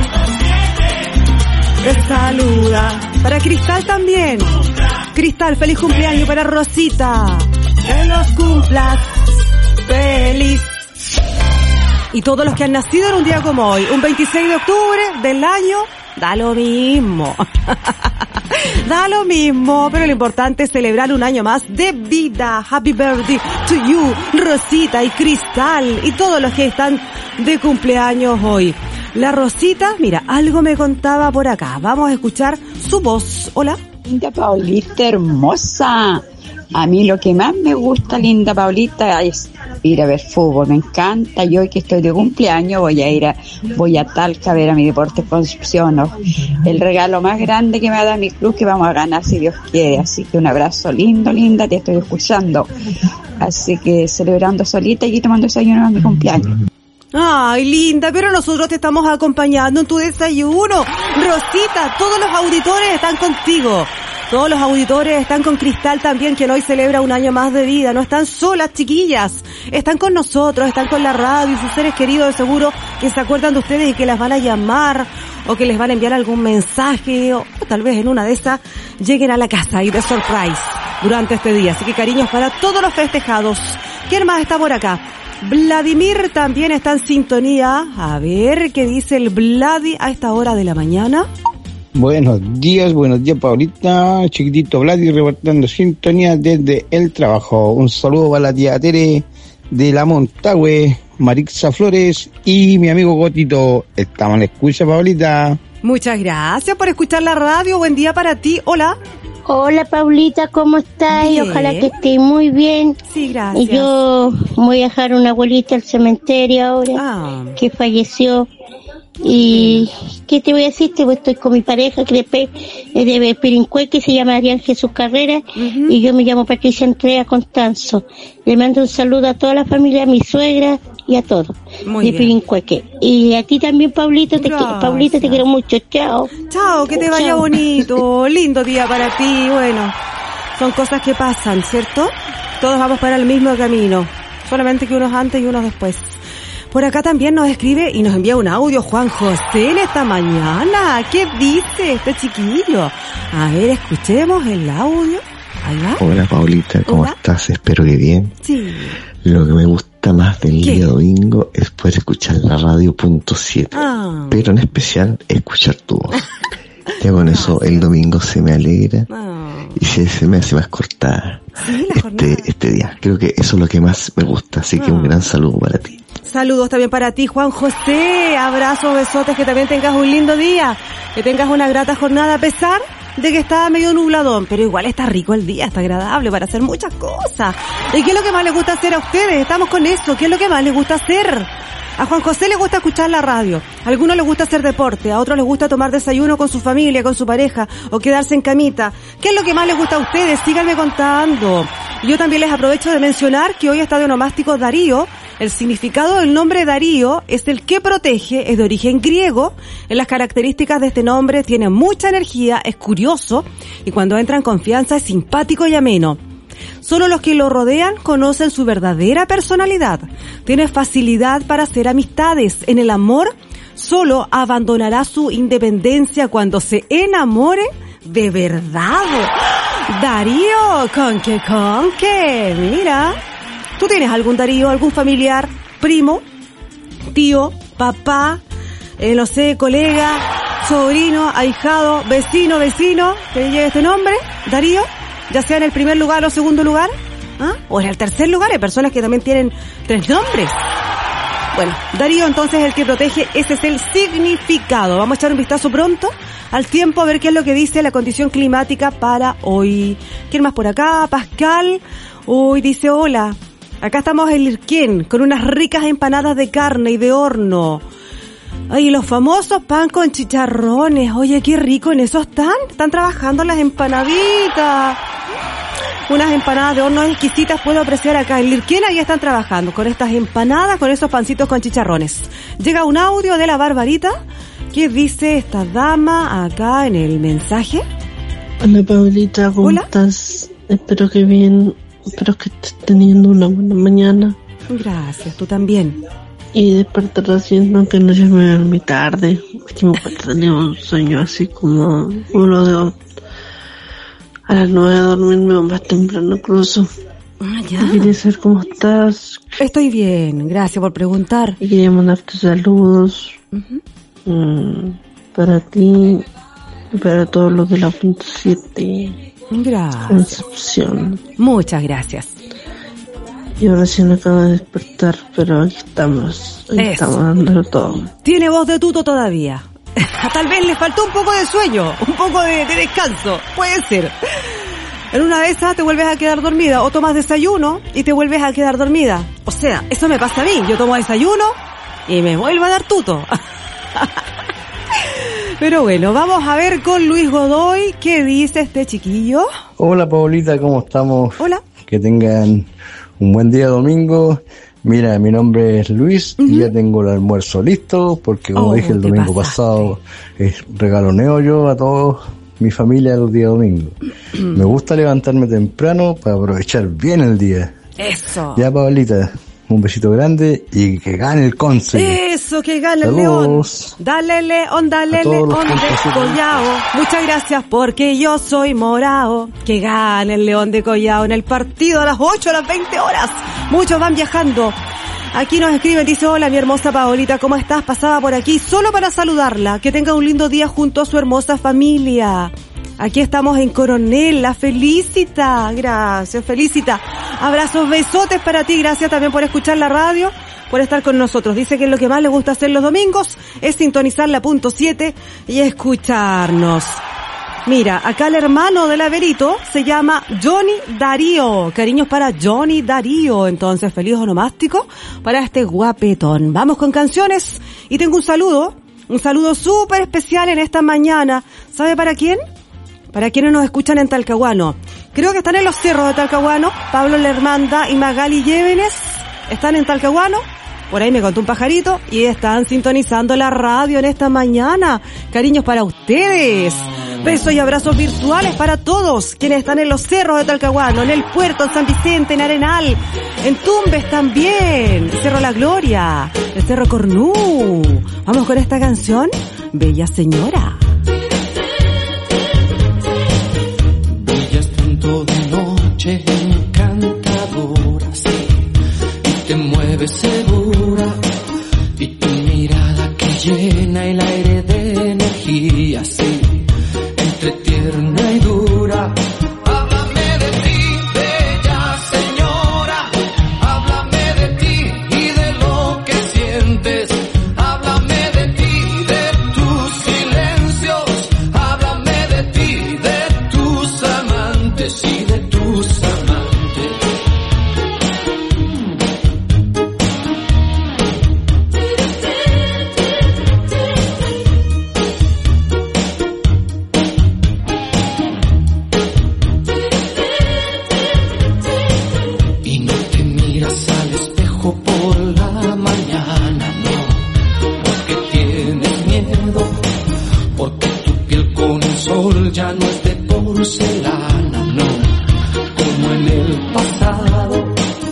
Te saluda. Para Cristal también. Cristal, feliz cumpleaños para Rosita. Que los cumplas feliz. Y todos los que han nacido en un día como hoy, un veintiséis de octubre del año, da lo mismo. Da lo mismo, pero lo importante es celebrar un año más de vida. Happy birthday to you, Rosita y Cristal y todos los que están de cumpleaños hoy. La Rosita, mira, algo me contaba por acá. Vamos a escuchar su voz. Hola. Linda Paulita, hermosa. A mí lo que más me gusta, linda Paulita, es ir a ver fútbol. Me encanta. Yo hoy que estoy de cumpleaños voy a ir a, voy a Talca a ver a mi Deportes Concepción. ¿No? El regalo más grande que me ha dado mi club, que vamos a ganar si Dios quiere. Así que un abrazo lindo, linda, te estoy escuchando. Así que celebrando solita y tomando desayuno a mi cumpleaños. Ay, linda, pero nosotros te estamos acompañando en tu desayuno. Rosita, todos los auditores están contigo. Todos los auditores están con Cristal también, quien hoy celebra un año más de vida. No están solas, chiquillas. Están con nosotros, están con la radio y sus seres queridos de seguro que se acuerdan de ustedes y que las van a llamar. o que les van a enviar algún mensaje, o, o tal vez en una de esas lleguen a la casa y de surprise durante este día. Así que cariños para todos los festejados. ¿Quién más está por acá? Vladimir también está en sintonía. A ver qué dice el Vladi a esta hora de la mañana. Buenos días, buenos días, Paulita. Chiquitito Vladi reportando sintonía desde el trabajo. Un saludo para la tía Tere de la Montague, Marixa Flores y mi amigo Gotito. Estamos en la escucha, Paulita. Muchas gracias por escuchar la radio. Buen día para ti. Hola. Hola, Paulita, ¿cómo estás? Bien. Ojalá que estés muy bien. Sí, gracias. Y yo voy a dejar una abuelita al cementerio ahora, ah. que falleció. Y, ¿qué te voy a decir? Pues estoy con mi pareja, que es de Pirincué, que se llama Adrián Jesús Carrera, uh-huh. y yo me llamo Patricia Andrea Constanzo. Le mando un saludo a toda la familia, a mi suegra y a todos. Muy de Pirincueque. Y a ti también, Paulita, te, Paulita, te quiero mucho. Chao. Chao, que te vaya Chao. bonito. Lindo día para ti. Bueno, son cosas que pasan, ¿cierto? Todos vamos para el mismo camino. Solamente que unos antes y unos después. Por acá también nos escribe y nos envía un audio Juan José en esta mañana. ¿Qué dice este chiquillo? A ver, escuchemos el audio. Ahí va. Hola, Paulita, ¿cómo Hola. estás? Espero que bien. Sí. Lo que me gusta más del ¿Qué? día domingo es poder escuchar la radio punto siete. Ah. Pero en especial escuchar tu voz. Ya con eso el domingo se me alegra Ah. y se, se me hace más cortada Sí, la este, este día. Creo que eso es lo que más me gusta, así que Ah. un gran saludo para ti. Saludos también para ti, Juan José. Abrazos, besotes, que también tengas un lindo día. Que tengas una grata jornada, a pesar de que está medio nubladón. Pero igual está rico el día, está agradable para hacer muchas cosas. ¿Y qué es lo que más les gusta hacer a ustedes? Estamos con eso. ¿Qué es lo que más les gusta hacer? A Juan José le gusta escuchar la radio. A algunos les gusta hacer deporte. A otros les gusta tomar desayuno con su familia, con su pareja, o quedarse en camita. ¿Qué es lo que más les gusta a ustedes? Síganme contando. Yo también les aprovecho de mencionar que hoy está de onomástico Darío. El significado del nombre Darío es el que protege, es de origen griego. En las características de este nombre tiene mucha energía, es curioso, y cuando entra en confianza es simpático y ameno. Solo los que lo rodean conocen su verdadera personalidad. Tiene facilidad para hacer amistades. En el amor, solo abandonará su independencia cuando se enamore de verdad. Darío, ¿con qué, con qué? Mira, ¿tú tienes algún Darío, algún familiar, primo, tío, papá, eh, no sé, colega, sobrino, ahijado, vecino, vecino, que lleve este nombre, Darío? Ya sea en el primer lugar o segundo lugar, ¿ah? O en el tercer lugar. Hay personas que también tienen tres nombres. Bueno, Darío entonces el que protege, ese es el significado. Vamos a echar un vistazo pronto al tiempo a ver qué es lo que dice la condición climática para hoy. ¿Quién más por acá? Pascal. Uy, dice hola. Acá estamos en Lirquén con unas ricas empanadas de carne y de horno. Ay, los famosos pan con chicharrones. Oye, qué rico, en eso están. Están trabajando las empanaditas. Unas empanadas de horno exquisitas puedo apreciar acá en Lirquén. Ahí están trabajando con estas empanadas, con esos pancitos con chicharrones. Llega un audio de la Barbarita. ¿Qué dice esta dama acá en el mensaje? Hola, Paulita, ¿cómo Hola. estás? Espero que bien. Espero que estés teniendo una buena mañana. Gracias, tú también. Y despertar haciendo que no se me dormí tarde. Es que me tenía un sueño así como uno de a las nueve de dormirme más temprano incluso. Ah, ya. Y quería saber cómo estás. Estoy bien, gracias por preguntar. Y quería mandarte saludos. Uh-huh. mm, para ti y para todos los de la punto siete. Gracias. Concepción. Muchas gracias. Yo recién acabo de despertar, pero aquí estamos. Aquí Eso. estamos dándolo todo. Tiene voz de tuto todavía. Tal vez le faltó un poco de sueño, un poco de, de descanso. Puede ser. En una de esas te vuelves a quedar dormida o tomas desayuno y te vuelves a quedar dormida. O sea, eso me pasa a mí. Yo tomo desayuno y me vuelvo a dar tuto. Pero bueno, vamos a ver con Luis Godoy qué dice este chiquillo. Hola, Paulita, ¿cómo estamos? Hola. Que tengan un buen día domingo. Mira, mi nombre es Luis uh-huh. y ya tengo el almuerzo listo porque como oh, dije el domingo pasaste. pasado, es regaloneo yo a todos mi familia los días domingos. Me gusta levantarme temprano para aprovechar bien el día. Eso. Ya, Paulita, un besito grande y que gane el Conce. Eso, que gane el Saludos. León. Dale León, dale A todos León los de puntos. Collao. Muchas gracias porque yo soy morao. Que gane el León de Collao en el partido a las ocho, a las veinte horas. Muchos van viajando. Aquí nos escriben, dice, hola mi hermosa Paolita, ¿cómo estás? Pasaba por aquí solo para saludarla. Que tenga un lindo día junto a su hermosa familia. Aquí estamos en Coronel, la felicita. Gracias, felicita. Abrazos, besotes para ti. Gracias también por escuchar la radio, por estar con nosotros. Dice que lo que más le gusta hacer los domingos es sintonizar la punto siete y escucharnos. Mira, acá el hermano del Averito se llama Johnny Darío. Cariños para Johnny Darío. Entonces, feliz onomástico para este guapetón. Vamos con canciones y tengo un saludo. Un saludo súper especial en esta mañana. ¿Sabe para quién? Para quienes nos escuchan en Talcahuano. Creo que están en los cerros de Talcahuano. Pablo Lermanda y Magali Llévenes están en Talcahuano. Por ahí me contó un pajarito y están sintonizando la radio en esta mañana. Cariños para ustedes. Besos y abrazos virtuales para todos quienes están en los cerros de Talcahuano, en el puerto, en San Vicente, en Arenal, en Tumbes también, el Cerro La Gloria, el Cerro Cornú. Vamos con esta canción, Bella Señora. De noche encantadora, sí, y te mueves segura, y tu mirada que llena el aire de energía, sí, entre tierna y dura. Háblame de ti, bella señora, háblame de ti y de lo que sientes, háblame de ti, de tus silencios, háblame de ti, de tus amantes y de tus amantes. Y no te miras al espejo por la mañana, no, porque tienes miedo, porque tu piel con el sol ya no es de porcelana, no, como en el pasado.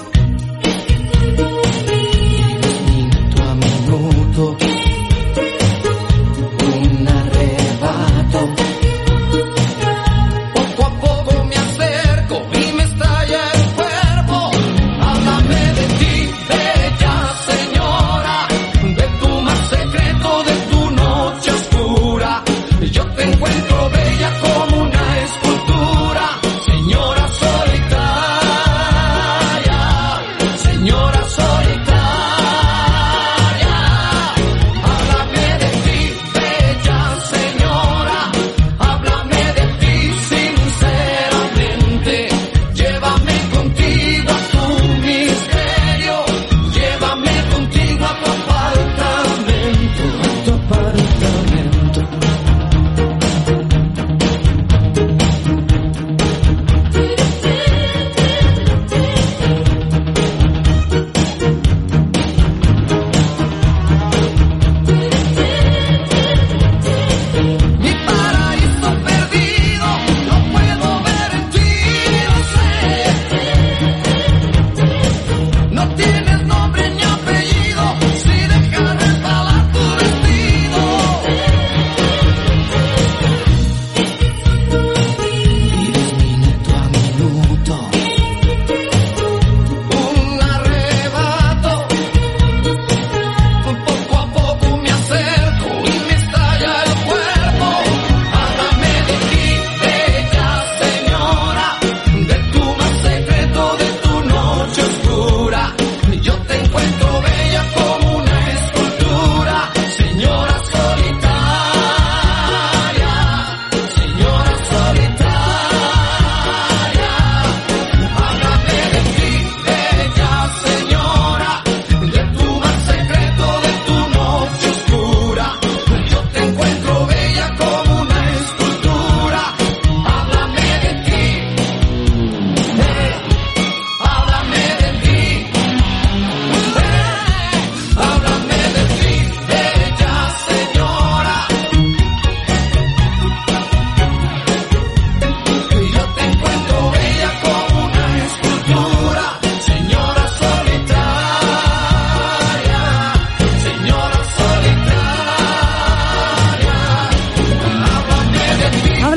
Vives minuto a minuto, un arrebato. Poco a poco me acerco y me estalla el cuerpo. Háblame de ti, bella señora, de tu más secreto, de tu noche oscura. Yo te encuentro bella como una escultura.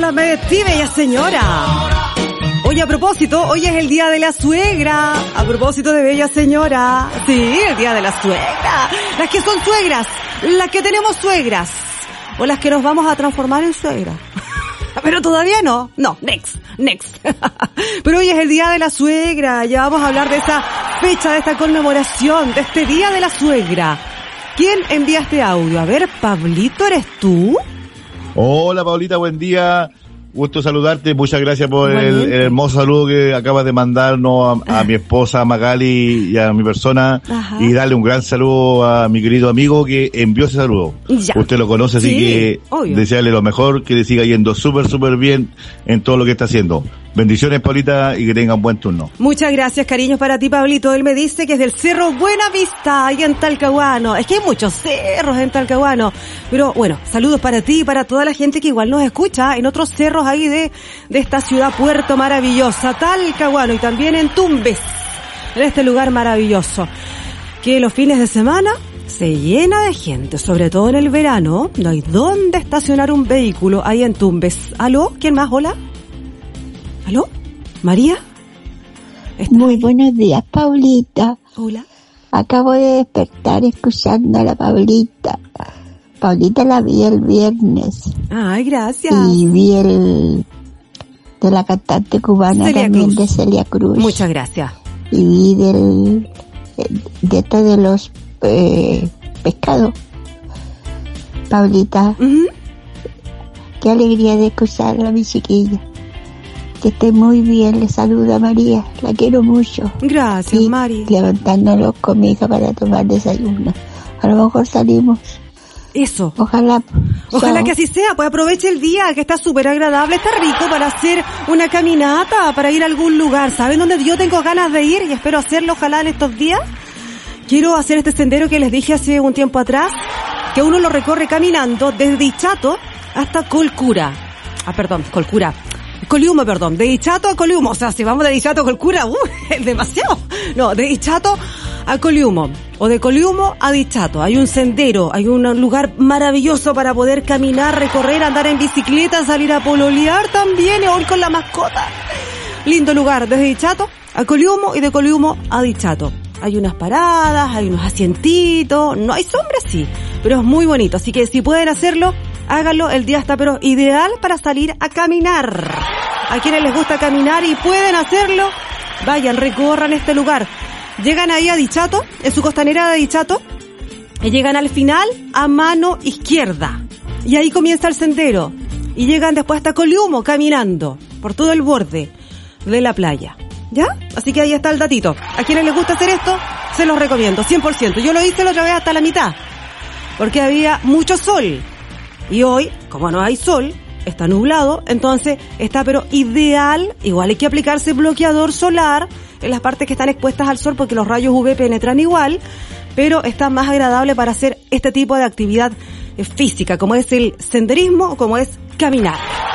Óigame, sí, bella señora. Oye, a propósito, hoy es el día de la suegra. A propósito de bella señora. Sí, el día de la suegra. Las que son suegras, las que tenemos suegras, o las que nos vamos a transformar en suegra. Pero todavía no. No, next, next. Pero hoy es el día de la suegra. Ya vamos a hablar de esa fecha, de esta conmemoración, de este día de la suegra. ¿Quién envía este audio? A ver, Pablito, ¿eres tú? Hola, Paulita, buen día. Gusto saludarte. Muchas gracias por el, el hermoso saludo que acabas de mandarnos a, a mi esposa Magali y a mi persona. Ajá. Y darle un gran saludo a mi querido amigo que envió ese saludo. Ya. Usted lo conoce, así sí, que obvio. Desearle lo mejor, que le siga yendo súper, súper bien en todo lo que está haciendo. Bendiciones, Paulita, y que tengan buen turno. Muchas gracias, cariños para ti, Pablito. Él me dice que es del Cerro Buenavista, ahí en Talcahuano. Es que hay muchos cerros en Talcahuano. Pero bueno, saludos para ti y para toda la gente que igual nos escucha en otros cerros ahí de, de esta ciudad puerto maravillosa, Talcahuano, y también en Tumbes, en este lugar maravilloso, que los fines de semana se llena de gente, sobre todo en el verano. No hay dónde estacionar un vehículo ahí en Tumbes. ¿Aló? ¿Quién más? ¿Hola? ¿Aló? ¿María? ¿Está? Muy buenos días, Paulita. Hola. Acabo de despertar escuchando a la Paulita. Paulita la vi el viernes. Ay, gracias. Y vi el de la cantante cubana Celia también, Cruz. De Celia Cruz. Muchas gracias. Y vi del de esto de los eh, pescados. Paulita, uh-huh. Qué alegría de escucharla, a mi chiquilla. Que esté muy bien, le saluda María, la quiero mucho. Gracias, sí, Mari. Levantándonos con mi hija para tomar desayuno. A lo mejor salimos. Eso. Ojalá. Ojalá Chao. Que así sea, pues aproveche el día, que está súper agradable, está rico para hacer una caminata, para ir a algún lugar. ¿Saben dónde yo tengo ganas de ir y espero hacerlo ojalá en estos días? Quiero hacer este sendero que les dije hace un tiempo atrás, que uno lo recorre caminando desde Ichato hasta Colcura. Ah, perdón, Colcura. Coliumo, perdón, de Ichato a Coliumo, o sea, si vamos de Ichato a Colcura, uh, es demasiado. No, de Ichato a Coliumo, o de Coliumo a Ichato. Hay un sendero, hay un lugar maravilloso para poder caminar, recorrer, andar en bicicleta, salir a pololear también, o ir con la mascota. Lindo lugar, desde Ichato a Coliumo y de Coliumo a Ichato. Hay unas paradas, hay unos asientitos, no hay sombra, sí, pero es muy bonito, así que si pueden hacerlo, háganlo. El día está pero ideal para salir a caminar. A quienes les gusta caminar y pueden hacerlo, vayan, recorran este lugar. Llegan ahí a Dichato, en su costanera de Dichato, y llegan al final a mano izquierda. Y ahí comienza el sendero. Y llegan después hasta Coliumo caminando por todo el borde de la playa. ¿Ya? Así que ahí está el datito. A quienes les gusta hacer esto, se los recomiendo, cien por ciento. Yo lo hice la otra vez hasta la mitad, porque había mucho sol. Y hoy, como no hay sol, está nublado, entonces está pero ideal. Igual hay que aplicarse bloqueador solar en las partes que están expuestas al sol, porque los rayos U V penetran igual, pero está más agradable para hacer este tipo de actividad física, como es el senderismo o como es caminar.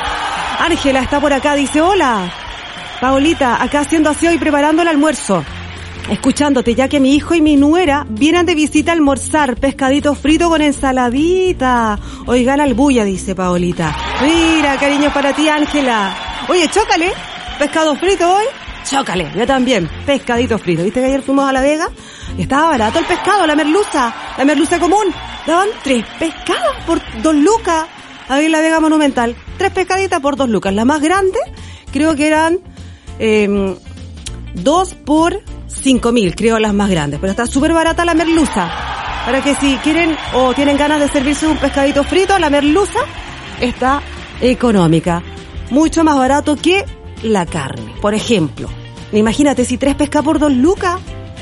Ángela está por acá, dice: hola, Paulita, acá haciendo aseo y preparando el almuerzo. Escuchándote, ya que mi hijo y mi nuera vienen de visita a almorzar pescadito frito con ensaladita. Oigan al bulla, dice Paolita. Mira, cariño para ti, Ángela. Oye, chócale, pescado frito hoy. Chócale, yo también, pescadito frito. ¿Viste que ayer fuimos a La Vega? Y estaba barato el pescado, la merluza, la merluza común. Daban tres pescados por dos lucas. Ahí en La Vega Monumental. Tres pescaditas por dos lucas. La más grande, creo que eran eh, dos por cinco mil, creo, las más grandes, pero está súper barata la merluza, para que si quieren o tienen ganas de servirse un pescadito frito, la merluza está económica, mucho más barato que la carne, por ejemplo. Imagínate, si tres pesca por dos lucas,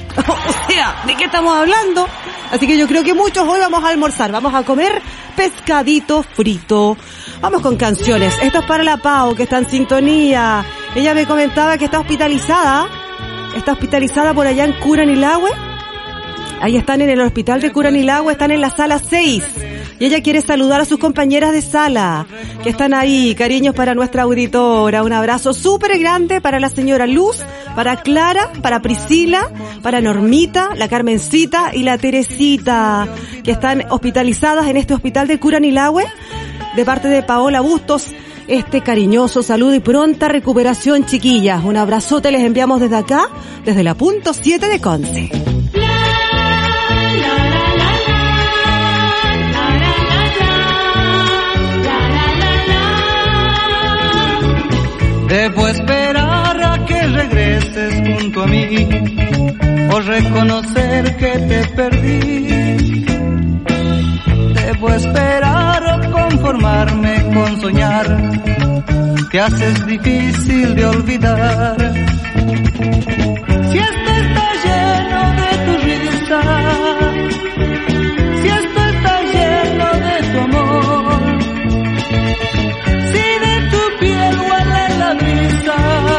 o sea, ¿de qué estamos hablando? Así que yo creo que muchos hoy vamos a almorzar, vamos a comer pescadito frito. Vamos con canciones. Esto es para la Pau, que está en sintonía. Ella me comentaba que está hospitalizada Está hospitalizada por allá en Curanilahue. Ahí están en el hospital de Curanilahue, están en la sala seis. Y ella quiere saludar a sus compañeras de sala, que están ahí. Cariños para nuestra auditora. Un abrazo súper grande para la señora Luz, para Clara, para Priscila, para Normita, la Carmencita y la Teresita, que están hospitalizadas en este hospital de Curanilahue, de parte de Paola Bustos, este cariñoso saludo y pronta recuperación, chiquillas. Un abrazote les enviamos desde acá, desde la punto siete de Conce. Debo esperar a que regreses junto a mí o reconocer que te perdí. Debo esperar o conformarme con soñar, te haces difícil de olvidar. Si esto está lleno de tu risa, si esto está lleno de tu amor, si de tu piel huele la brisa,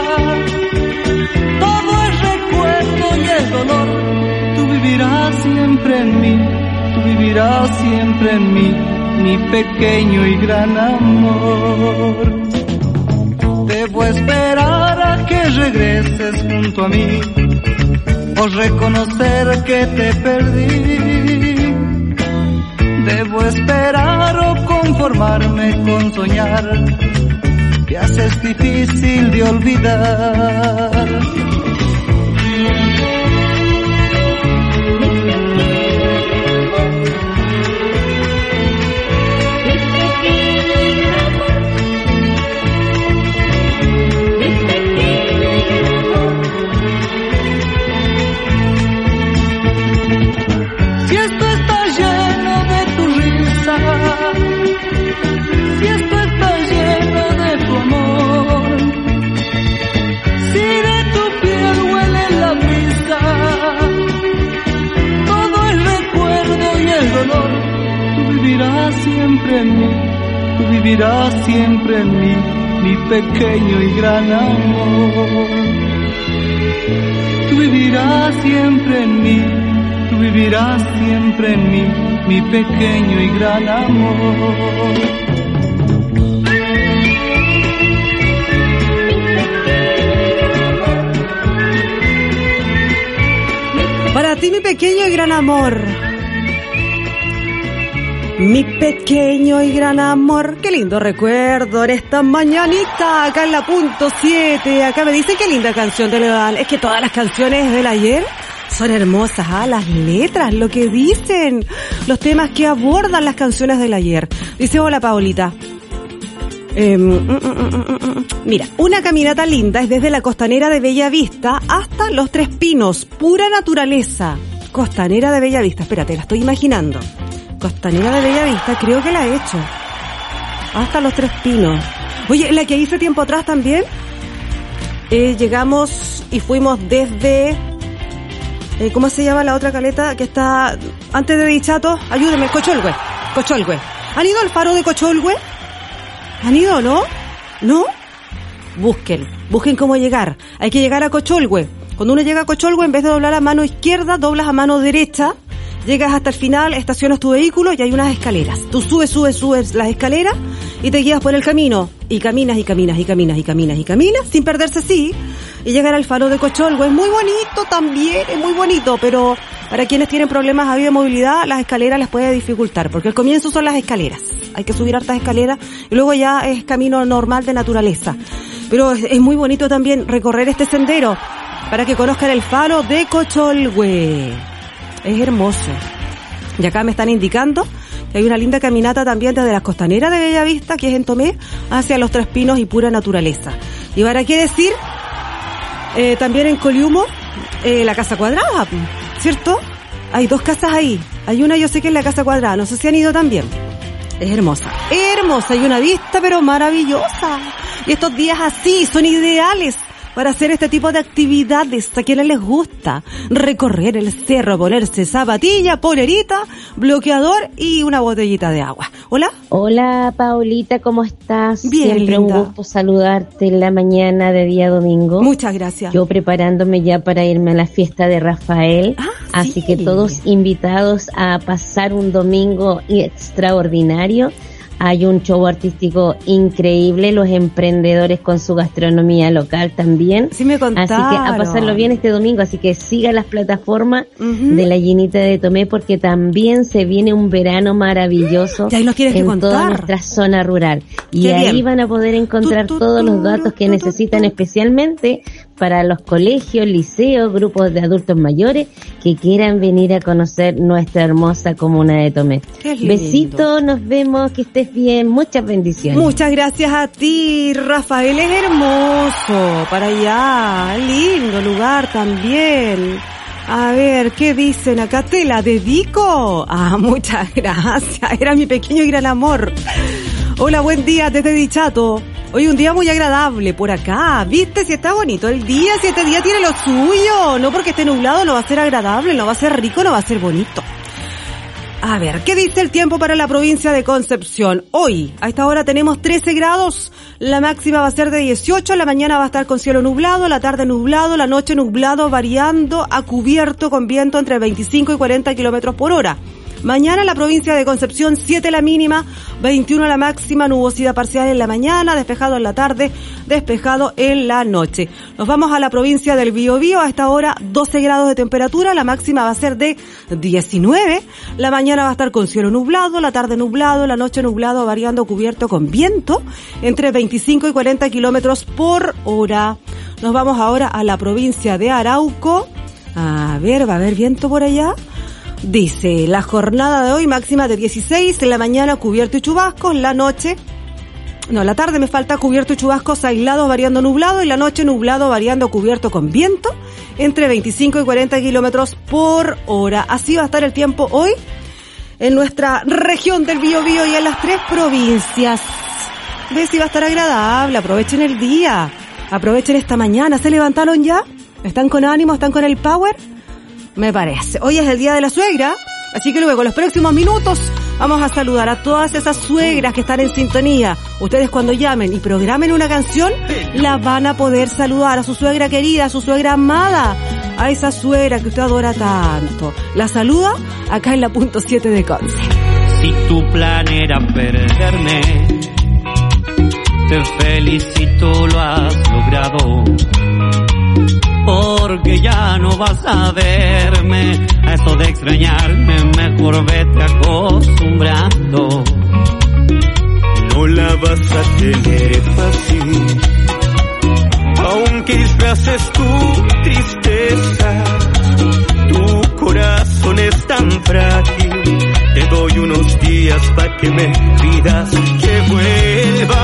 todo es recuerdo y el dolor, tú vivirás siempre en mí, tú vivirás siempre en mí, mi pequeño y gran amor. Debo esperar a que regreses junto a mí o reconocer que te perdí. Debo esperar o conformarme con soñar, te haces difícil de olvidar. Si esto está lleno de tu amor, si de tu piel huele la brisa, todo el recuerdo y el dolor, tú vivirás siempre en mí, tú vivirás siempre en mí, mi pequeño y gran amor. Tú vivirás siempre en mí, tú vivirás siempre en mí, mi pequeño y gran amor. Para ti, mi pequeño y gran amor. Mi pequeño y gran amor. Qué lindo recuerdo en esta mañanita, acá en la punto siete. Acá me dicen qué linda canción te le dan. Es que todas las canciones del ayer son hermosas, ¿ah? Las letras, lo que dicen, los temas que abordan las canciones del ayer. Dice, hola Paulita. Eh, mm, mm, mm, mm, mira, una caminata linda es desde la costanera de Bella Vista hasta Los Tres Pinos, pura naturaleza. Costanera de Bella Vista, espérate, la estoy imaginando. Costanera de Bella Vista, creo que la he hecho. Hasta Los Tres Pinos. Oye, la que hice tiempo atrás también, eh, llegamos y fuimos desde... Eh, ¿Cómo se llama la otra caleta que está antes de Dichato? Ayúdeme, Cocholhue. Cocholhue. ¿Han ido al faro de Cocholhue? ¿Han ido, no? ¿No? Busquen, busquen cómo llegar. Hay que llegar a Cocholhue. Cuando uno llega a Cocholhue, en vez de doblar a mano izquierda, doblas a mano derecha. Llegas hasta el final, estacionas tu vehículo y hay unas escaleras. Tú subes, subes, subes las escaleras y te guías por el camino. Y caminas, y caminas, y caminas, y caminas, y caminas, sin perderse así. Y llegar al faro de Cocholhue es muy bonito también, es muy bonito, pero para quienes tienen problemas de movilidad, las escaleras les puede dificultar, porque el comienzo son las escaleras. Hay que subir hartas escaleras y luego ya es camino normal de naturaleza. Pero es, es muy bonito también recorrer este sendero para que conozcan el faro de Cocholhue. Es hermoso. Y acá me están indicando que hay una linda caminata también desde las costaneras de Bella Vista, que es en Tomé, hacia Los Tres Pinos y pura naturaleza. Y para qué decir, eh, también en Coliumo, eh, la Casa Cuadrada, ¿cierto? Hay dos casas ahí. Hay una, yo sé que es la Casa Cuadrada, no sé si han ido también. Es hermosa, hermosa, hay una vista pero maravillosa. Y estos días así son ideales para hacer este tipo de actividades. A quienes les gusta recorrer el cerro, ponerse zapatilla, polerita, bloqueador y una botellita de agua. ¿Hola? Hola, Paulita, ¿cómo estás? Bien, Siempre linda. un gusto saludarte en la mañana de día domingo. Muchas gracias. Yo preparándome ya para irme a la fiesta de Rafael. Ah, así sí. que todos invitados a pasar un domingo extraordinario Hay un show artístico increíble, los emprendedores con su gastronomía local también. Sí me contaron. Así que a pasarlo bien este domingo, así que siga las plataformas uh-huh. de la Llenita de Tomé, porque también se viene un verano maravilloso en contar. Toda nuestra zona rural. Y Qué ahí bien. Van a poder encontrar tú, tú, todos tú, los datos que tú, necesitan tú, tú. especialmente para los colegios, liceos, grupos de adultos mayores que quieran venir a conocer nuestra hermosa comuna de Tomé. Besitos, nos vemos, que estés bien, muchas bendiciones. Muchas gracias a ti, Rafael, es hermoso, para allá, lindo lugar también. A ver, ¿qué dicen acá? ¿Te la dedico? Ah, muchas gracias, era mi pequeño y gran amor. Hola, buen día desde Dichato. Hoy un día muy agradable por acá. ¿Viste si está bonito el día? Si este día tiene lo suyo. No porque esté nublado no va a ser agradable, no va a ser rico, no va a ser bonito. A ver, ¿qué dice el tiempo para la provincia de Concepción? Hoy, a esta hora tenemos trece grados, la máxima va a ser de dieciocho, la mañana va a estar con cielo nublado, la tarde nublado, la noche nublado, variando a cubierto con viento entre veinticinco y cuarenta kilómetros por hora. Mañana en la provincia de Concepción, siete la mínima, veintiuno la máxima, nubosidad parcial en la mañana, despejado en la tarde, despejado en la noche. Nos vamos a la provincia del Biobío, a esta hora doce grados de temperatura, la máxima va a ser de diecinueve, la mañana va a estar con cielo nublado, la tarde nublado, la noche nublado, variando cubierto con viento, entre veinticinco y cuarenta kilómetros por hora. Nos vamos ahora a la provincia de Arauco, a ver, va a haber viento por allá. Dice, la jornada de hoy máxima de dieciséis, en la mañana cubierto y chubascos, la noche, no, la tarde me falta cubierto y chubascos aislados variando nublado, y la noche nublado variando cubierto con viento, entre veinticinco y cuarenta kilómetros por hora. Así va a estar el tiempo hoy en nuestra región del Biobío y en las tres provincias. ¿Ves? Si va a estar agradable, aprovechen el día, aprovechen esta mañana. ¿Se levantaron ya? ¿Están con ánimo? ¿Están con el power? Me parece. Hoy es el día de la suegra, así que luego, en los próximos minutos, vamos a saludar a todas esas suegras que están en sintonía. Ustedes cuando llamen y programen una canción, la van a poder saludar a su suegra querida, a su suegra amada, a esa suegra que usted adora tanto. La saluda acá en la punto siete de Conce. Si tu plan era perderme, te felicito, lo has logrado. Porque ya no vas a verme, a eso de extrañarme, mejor vete acostumbrando. No la vas a tener fácil, aunque disfraces tu tristeza. Tu corazón es tan frágil, te doy unos días para que me pidas que vuelva.